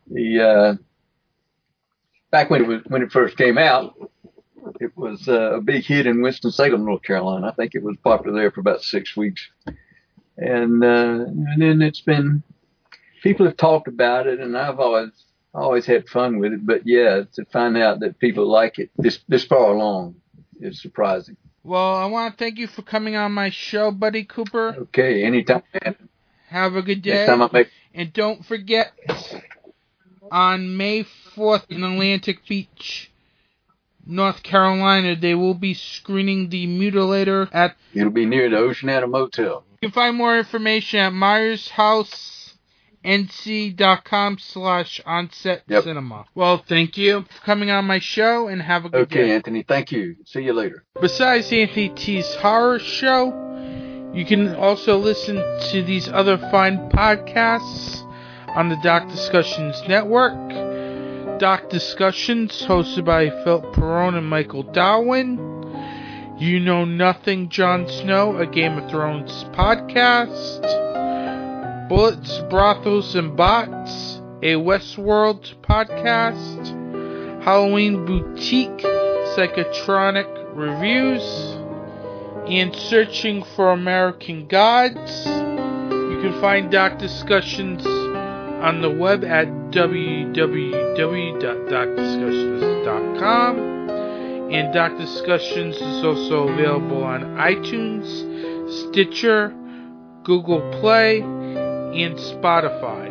back when it first came out, it was a big hit in Winston-Salem, North Carolina. I think it was popular there for about 6 weeks, and then it's been. People have talked about it, and I've always had fun with it. But yeah, to find out that people like it this far along is surprising. Well, I want to thank you for coming on my show, Buddy Cooper. Okay, anytime. Have a good day. Next time I make. And don't forget, on May 4th in Atlantic Beach, North Carolina, they will be screening The Mutilator at... It'll be near the Oceanata Motel. You can find more information at MyersHouseNC.com/onset cinema. Well, thank you for coming on my show, and have a good day. Okay, Anthony, thank you. See you later. Besides Anthony T's Horror Show, you can also listen to these other fine podcasts on the Doc Discussions Network. Doc Discussions, hosted by Philip Perrone and Michael Darwin. You Know Nothing, Jon Snow, a Game of Thrones podcast. Bullets, Brothels, and Bots, a Westworld podcast. Halloween Boutique, Psychotronic Reviews. And Searching for American Gods. You can find Doc Discussions on the web at www.docdiscussions.com, and Doc Discussions is also available on iTunes, Stitcher, Google Play, and Spotify.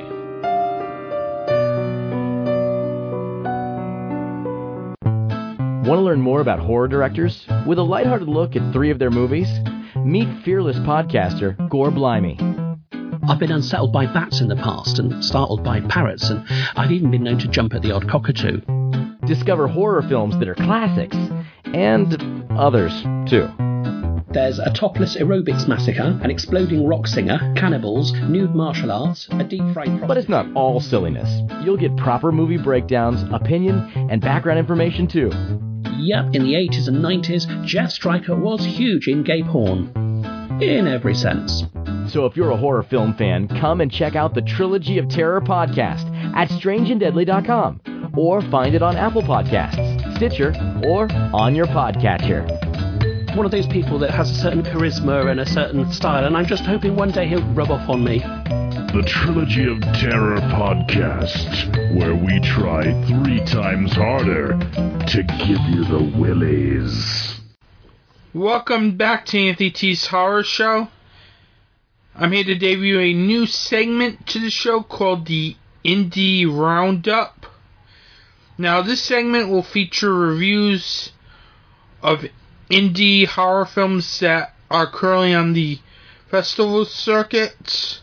Want to learn more about horror directors? With a lighthearted look at 3 of their movies? Meet fearless podcaster Gore Blimey. I've been unsettled by bats in the past and startled by parrots, and I've even been known to jump at the odd cockatoo. Discover horror films that are classics, and others, too. There's a topless aerobics massacre, an exploding rock singer, cannibals, nude martial arts, a deep-fried prostitute. But it's not all silliness. You'll get proper movie breakdowns, opinion, and background information, too. Yep, in the 80s and 90s, Jeff Stryker was huge in gay porn. In every sense. So if you're a horror film fan, come and check out the Trilogy of Terror podcast at strangeanddeadly.com, or find it on Apple Podcasts, Stitcher, or on your podcatcher. One of those people that has a certain charisma and a certain style, and I'm just hoping one day he'll rub off on me. The Trilogy of Terror podcast, where we try 3 times harder to give you the willies. Welcome back to Anthony T's Horror Show. I'm here to debut a new segment to the show called the Indie Roundup. Now, this segment will feature reviews of indie horror films that are currently on the festival circuit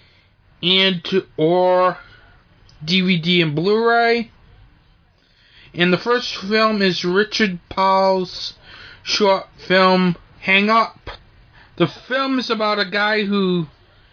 or DVD and Blu-ray. And the first film is Richard Powell's short film Hang Up. The film is about a guy who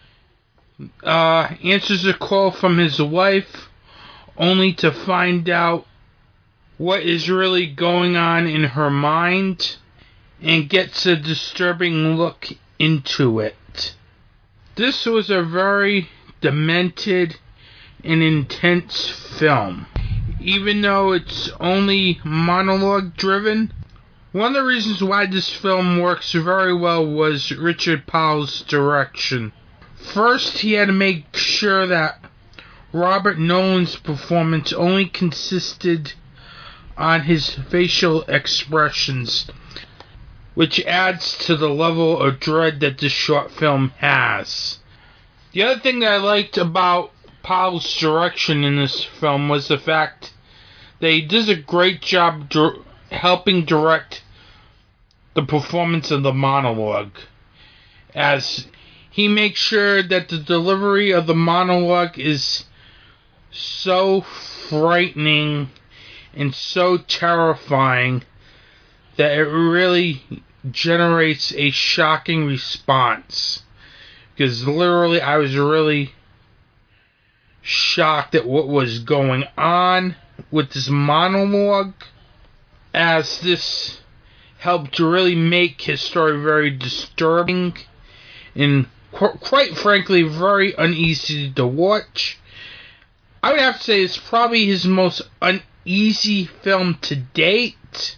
answers a call from his wife only to find out what is really going on in her mind and gets a disturbing look into it. This was a very demented and intense film. Even though it's only monologue driven, one of the reasons why this film works very well was Richard Powell's direction. First, he had to make sure that Robert Nolan's performance only consisted on his facial expressions, which adds to the level of dread that this short film has. The other thing that I liked about Powell's direction in this film was the fact that he does a great job helping direct the performance of the monologue, as he makes sure that the delivery of the monologue is so frightening and so terrifying that it really generates a shocking response. Because literally I was really shocked at what was going on with this monologue, as this helped to really make his story very disturbing and quite frankly very uneasy to watch. I would have to say it's probably his most uneasy film to date.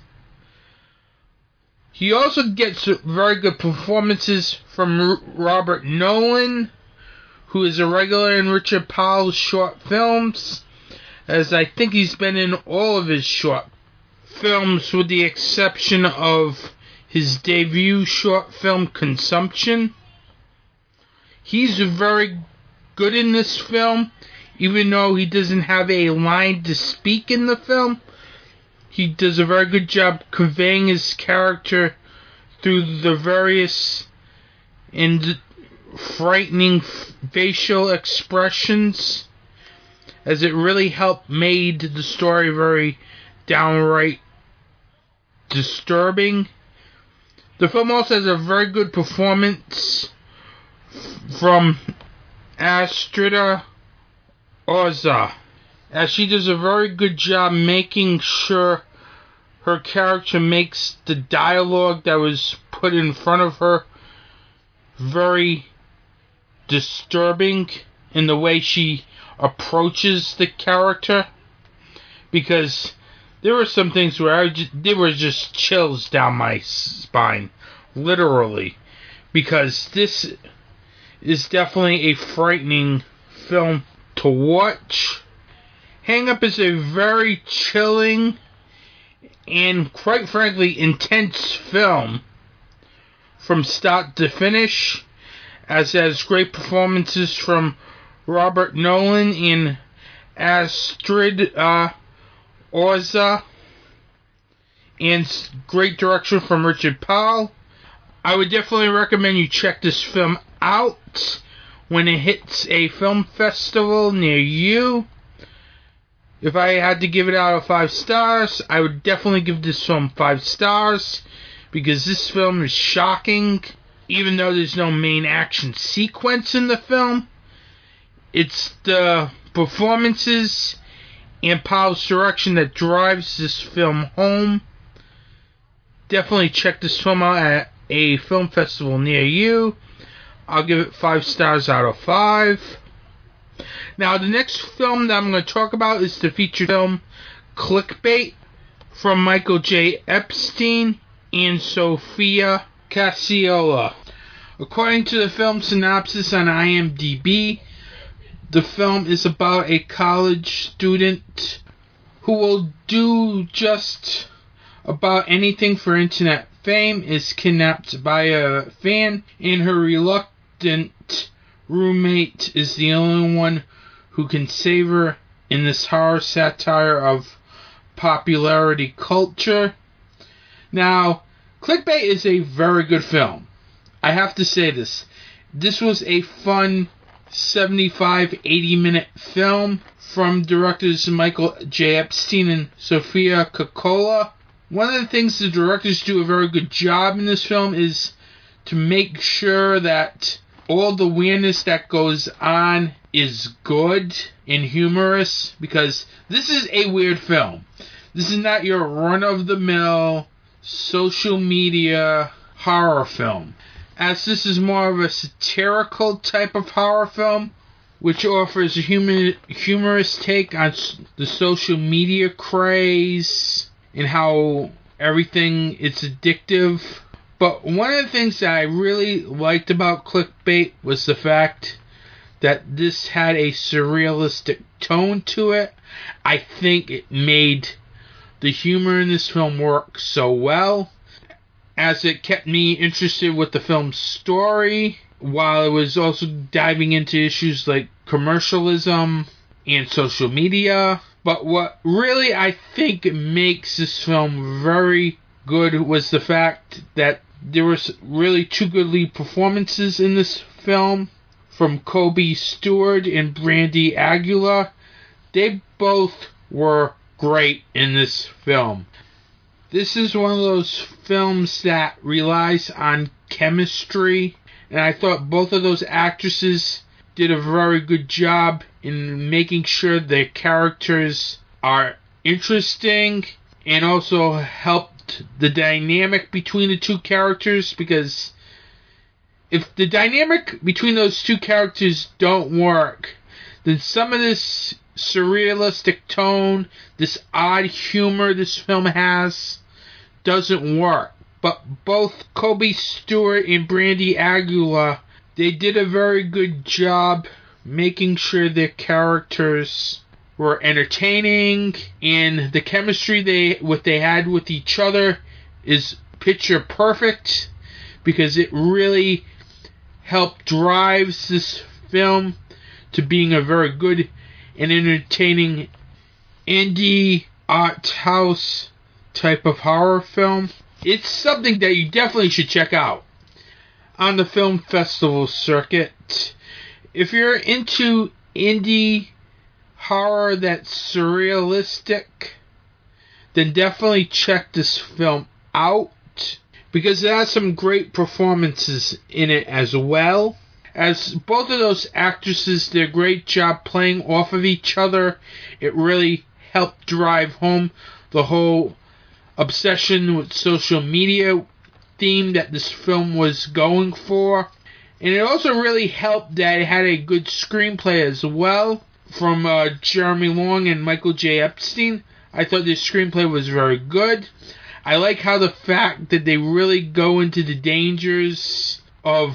He also gets very good performances from Robert Nolan, who is a regular in Richard Powell's short films, as I think he's been in all of his short films with the exception of his debut short film Consumption. He's very good in this film, even though he doesn't have a line to speak in the film. He does a very good job conveying his character through the various and frightening facial expressions, as it really helped made the story very downright disturbing. The film also has a very good performance from Astrida Orza, as she does a very good job making sure her character makes the dialogue that was put in front of her very disturbing in the way she approaches the character, because there were some things where there were just chills down my spine, literally, because this is definitely a frightening film to watch. Hang Up is a very chilling and, quite frankly, intense film from start to finish, as it has great performances from Robert Nolan and Astrid Orza, and great direction from Richard Powell. I would definitely recommend you check this film out when it hits a film festival near you. If I had to give it out of 5 stars, I would definitely give this film 5 stars, because this film is shocking. Even though there's no main action sequence in the film, it's the performances and Powell's direction that drives this film home. Definitely check this film out at a film festival near you. I'll give it 5 stars out of 5. Now, the next film that I'm going to talk about is the feature film Clickbait from Michael J. Epstein and Sofia Cassiola. According to the film synopsis on IMDb, the film is about a college student who will do just about anything for internet fame, is kidnapped by a fan, and her reluctant roommate is the only one who can save her in this horror satire of popularity culture. Now, Clickbait is a very good film. I have to say this. This was a fun 75-80 minute film from directors Michael J. Epstein and Sofia Coppola. One of the things the directors do a very good job in this film is to make sure that all the weirdness that goes on is good and humorous, because this is a weird film. This is not your run-of-the-mill social media horror film, as this is more of a satirical type of horror film, which offers a humorous take on the social media craze and how everything is addictive. But one of the things that I really liked about Clickbait was the fact that this had a surrealistic tone to it. I think it made the humor in this film work so well, as it kept me interested with the film's story, while it was also diving into issues like commercialism and social media. But what really I think makes this film very good was the fact that there was really two good lead performances in this film from Kobe Stewart and Brandy Aguilar. They both were great in this film. This is one of those films that relies on chemistry, and I thought both of those actresses did a very good job in making sure their characters are interesting, and also helped the dynamic between the two characters, because if the dynamic between those two characters don't work, then some of this surrealistic tone, this odd humor this film has, doesn't work. But both Kobe Stewart and Brandy Aguilar, they did a very good job making sure their characters were entertaining, and the chemistry they had with each other is picture perfect, because it really helped drives this film to being a very good and entertaining indie art house type of horror film. It's something that you definitely should check out on the film festival circuit. If you're into indie horror that's surrealistic, then definitely check this film out, because it has some great performances in it as well. As both of those actresses did a great job playing off of each other, it really helped drive home the whole obsession with social media theme that this film was going for. And it also really helped that it had a good screenplay as well from Jeremy Long and Michael J. Epstein. I thought this screenplay was very good. I like how the fact that they really go into the dangers of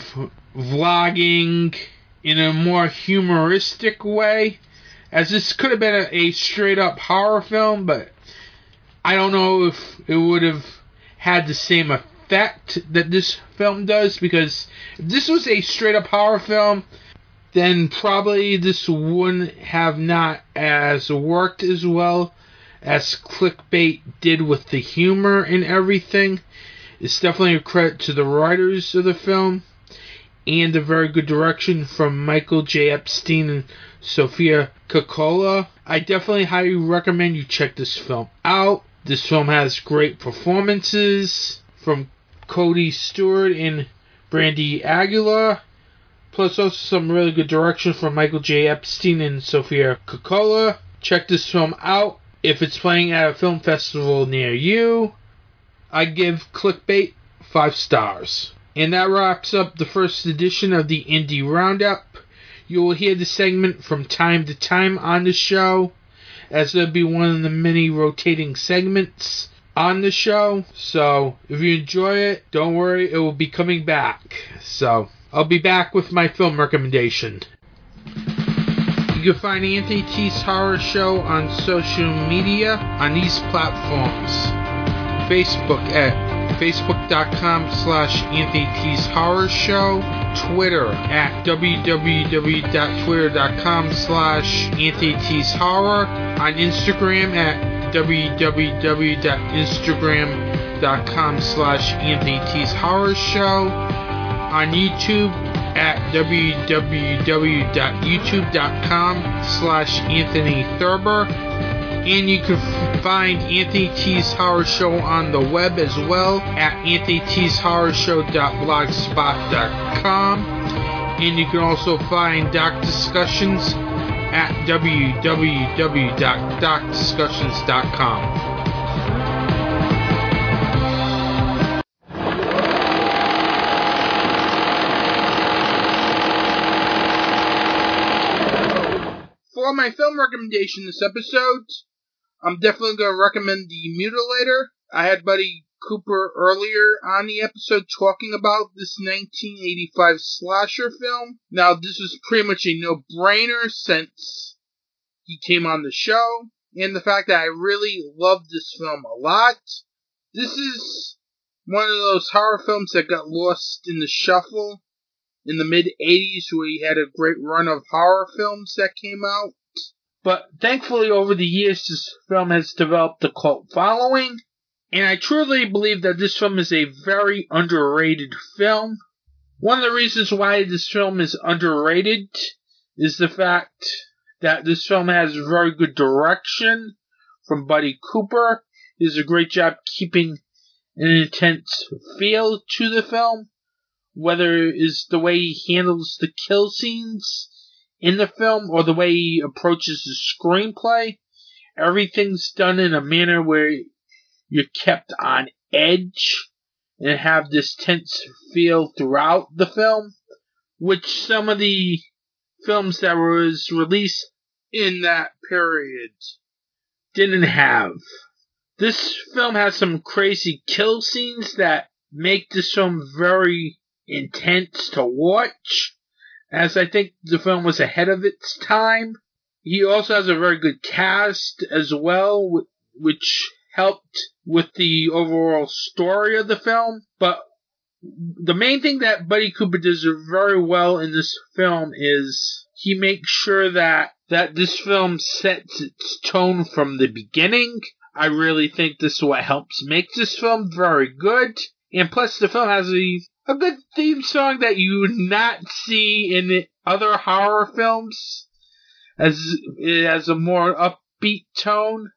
vlogging in a more humoristic way, as this could have been a straight up horror film, but I don't know if it would have had the same effect that this film does, because if this was a straight up horror film, then probably this wouldn't have not as worked as well as Clickbait did with the humor and everything. It's definitely a credit to the writers of the film, and a very good direction from Michael J. Epstein and Sofia Coppola. I definitely highly recommend you check this film out. This film has great performances from Kobe Stewart and Brandy Aguilar, plus also some really good direction from Michael J. Epstein and Sofia Coppola. Check this film out if it's playing at a film festival near you. I give Clickbait 5 stars. And that wraps up the first edition of the Indie Roundup. You will hear the segment from time to time on the show, as it'll be one of the many rotating segments on the show. So if you enjoy it, don't worry, it will be coming back. So I'll be back with my film recommendation. You can find Anthony T's Horror Show on social media on these platforms. Facebook at Facebook.com/Anthony T's Horror Show. Twitter at www.twitter.com/Anthony T's Horror. On Instagram at www.instagram.com/Anthony T's Horror Show. On YouTube at www.youtube.com/Anthony Thurber. And you can find Anthony T's Horror Show on the web as well at anthonytshorrorshow.blogspot.com. And you can also find Doc Discussions at www.docdiscussions.com. For my film recommendation this episode, I'm definitely going to recommend The Mutilator. I had Buddy Cooper earlier on the episode talking about this 1985 slasher film. Now, this was pretty much a no-brainer since he came on the show, and the fact that I really loved this film a lot. This is one of those horror films that got lost in the shuffle in the mid-'80s, where he had a great run of horror films that came out. But thankfully, over the years, this film has developed a cult following, and I truly believe that this film is a very underrated film. One of the reasons why this film is underrated is the fact that this film has very good direction from Buddy Cooper. He does a great job keeping an intense feel to the film, whether it is the way he handles the kill scenes in the film or the way he approaches the screenplay. Everything's done in a manner where you're kept on edge and have this tense feel throughout the film, which some of the films that was released in that period didn't have. This film has some crazy kill scenes that make this film very intense to watch, as I think the film was ahead of its time. He also has a very good cast as well, which helped with the overall story of the film. But the main thing that Buddy Cooper does very well in this film is he makes sure that this film sets its tone from the beginning. I really think this is what helps make this film very good. And plus, the film has a good theme song that you would not see in other horror films, as it has a more upbeat tone,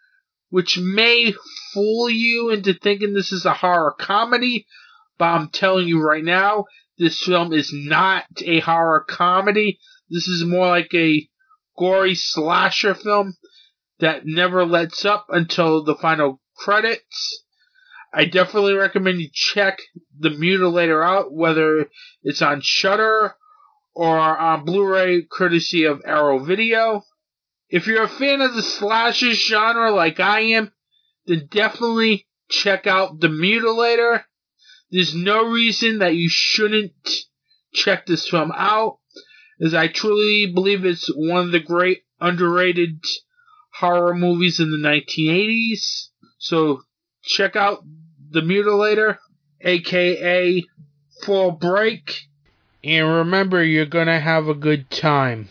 which may fool you into thinking this is a horror comedy, but I'm telling you right now, this film is not a horror comedy. This is more like a gory slasher film that never lets up until the final credits. I definitely recommend you check The Mutilator out, whether it's on Shudder or on Blu-ray courtesy of Arrow Video. If you're a fan of the slasher genre like I am, then definitely check out The Mutilator. There's no reason that you shouldn't check this film out, as I truly believe it's one of the great underrated horror movies in the 1980s. So check out The Mutilator, aka Fall Break, and remember, you're gonna have a good time.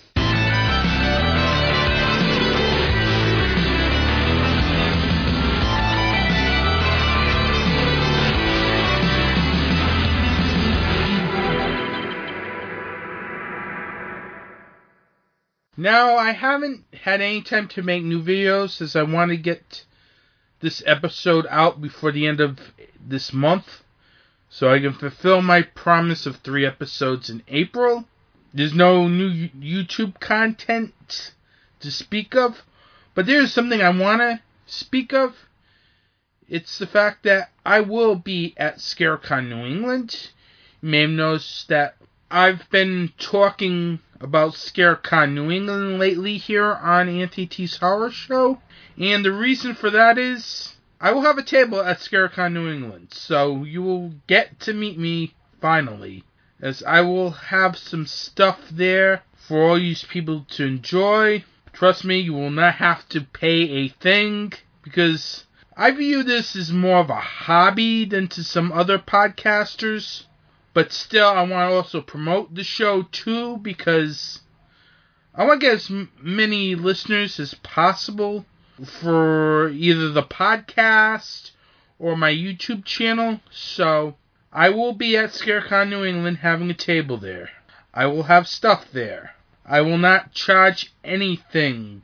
Now, I haven't had any time to make new videos, as I want to get this episode out before the end of this month, so I can fulfill my promise of 3 episodes in April. There's no new YouTube content to speak of, but there's something I want to speak of. It's the fact that I will be at ScareCon New England. You may have noticed that I've been talking about ScareCon New England lately here on Anthony T's Horror Show, and the reason for that is I will have a table at ScareCon New England, so you will get to meet me finally, as I will have some stuff there for all you people to enjoy. Trust me, you will not have to pay a thing, because I view this as more of a hobby than to some other podcasters. But still, I want to also promote the show too, because I want to get as many listeners as possible for either the podcast or my YouTube channel. So I will be at ScareCon New England having a table there. I will have stuff there. I will not charge anything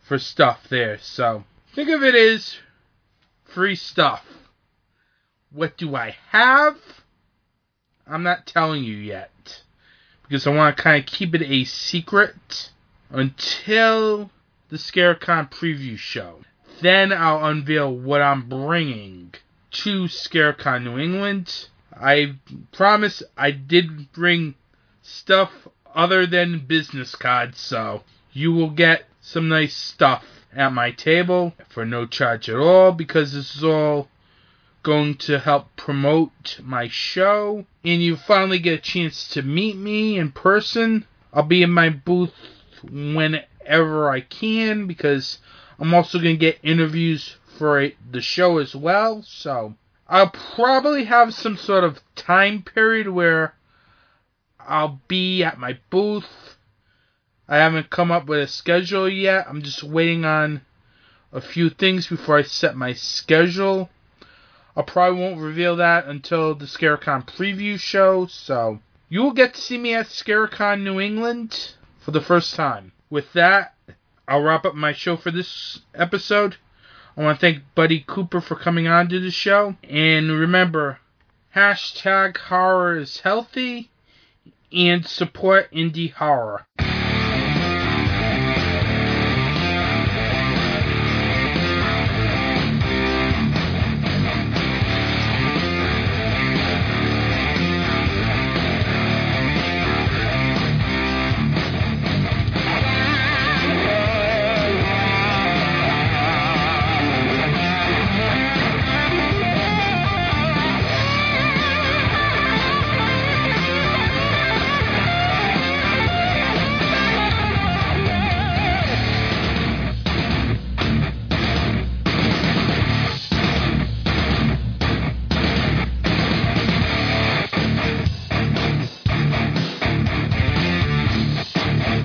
for stuff there. So think of it as free stuff. What do I have? I'm not telling you yet, because I want to kind of keep it a secret until the ScareCon preview show. Then I'll unveil what I'm bringing to ScareCon New England. I promise I did bring stuff other than business cards, so you will get some nice stuff at my table for no charge at all, because this is all going to help promote my show, and you finally get a chance to meet me in person. I'll be in my booth whenever I can, because I'm also going to get interviews for the show as well, so I'll probably have some sort of time period where I'll be at my booth. I haven't come up with a schedule yet. I'm just waiting on a few things before I set my schedule. I probably won't reveal that until the ScareCon preview show, so you will get to see me at ScareCon New England for the first time. With that, I'll wrap up my show for this episode. I want to thank Buddy Cooper for coming on to the show. And remember, #horror is healthy and support indie horror.